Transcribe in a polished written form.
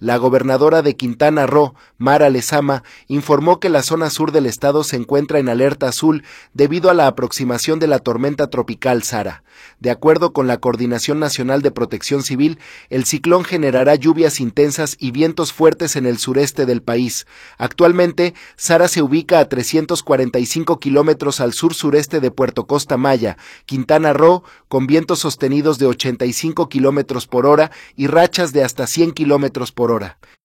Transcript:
La gobernadora de Quintana Roo, Mara Lezama, informó que la zona sur del estado se encuentra en alerta azul debido a la aproximación de la tormenta tropical Sara. De acuerdo con la Coordinación Nacional de Protección Civil, el ciclón generará lluvias intensas y vientos fuertes en el sureste del país. Actualmente, Sara se ubica a 345 kilómetros al sur-sureste de Puerto Costa Maya, Quintana Roo, con vientos sostenidos de 85 kilómetros por hora y rachas de hasta 100 kilómetros por hora.